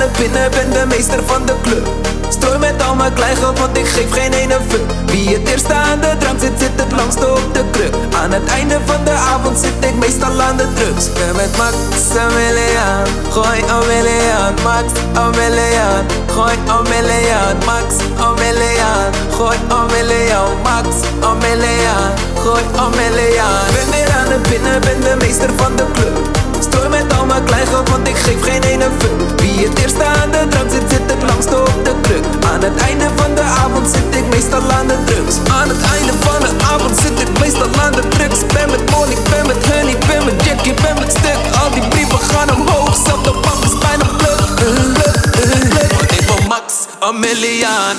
naar binnen, ben de meester van de club. Strooi met al mijn kleingeld, want ik geef geen ene fuck. Wie het eerst aan de drank zit, zit het langste op de kruk. Aan het einde van de avond zit ik meestal aan de drugs. Ik ben met Max Aureliaan, gooi Aureliaan. Max Aureliaan, gooi Aureliaan. Max Aureliaan, gooi Aureliaan. Max Aureliaan, gooi Aureliaan. Ben weer aan het binnen, ben de meester van de club. Strooi met al mijn kleingeld, want ik geef geen ene fuck. Wie het eerst aan de drank zit, zit het langste op de kruk. Aan het einde van de avond zit ik meestal aan de drugs. Aan het einde van de avond zit ik meestal aan de drugs. Ben met Molly, ben met Honey, ben met Jackie, ben met Stuk. Al die brieven gaan omhoog, zelf de bank is bijna pluk. Want ik ben Max Aureliaan.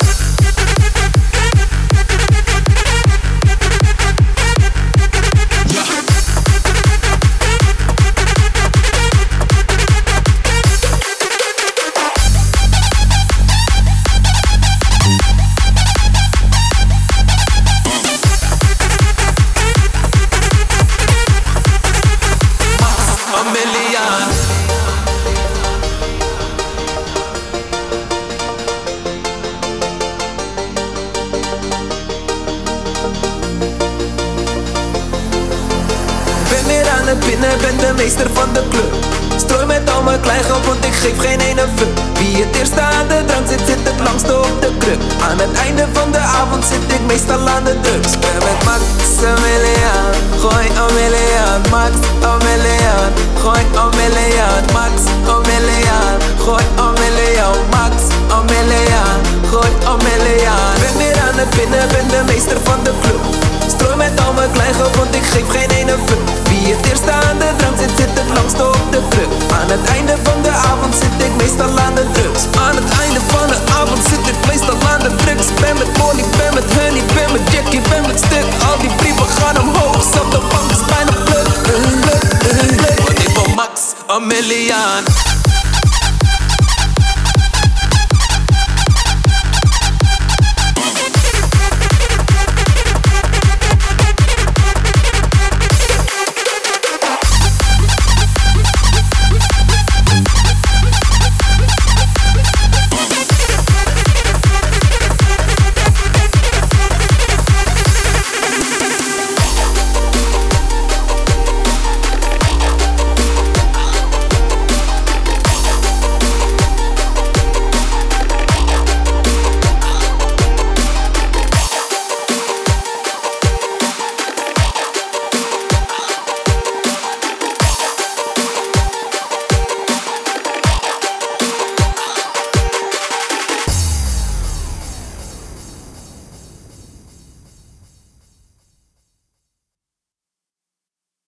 Binnen, ben de meester van de club. Strooi met al mijn kleingeld, want ik geef geen ene fuck. Wie het eerst aan de drank zit, zit het langste op de kruk. Aan het einde van de avond zit ik meestal aan de drugs. Ik ben met Max Aureliaan, gooi Aureliaan. Max Aureliaan, gooi Aureliaan. Max Aureliaan, gooi Aureliaan. Max Aureliaan, gooi Aureliaan. Ben weer aan het binnen, ben de meester van de club. Strooi met al mijn kleingeld, want ik geef geen ene fuck. Wie het eerst aan de drank zit, zit het langste op de kruk. Aan het einde van de avond zit ik meestal aan de drugs. Aan het einde van de avond zit ik meestal aan de drugs. Ben met Molly, ben met Honey, ben met Jackie, ben met Stuk. Al die brieven gaan omhoog, zelf de bank is bijna pluk. Want ik ben Max Aureliaan.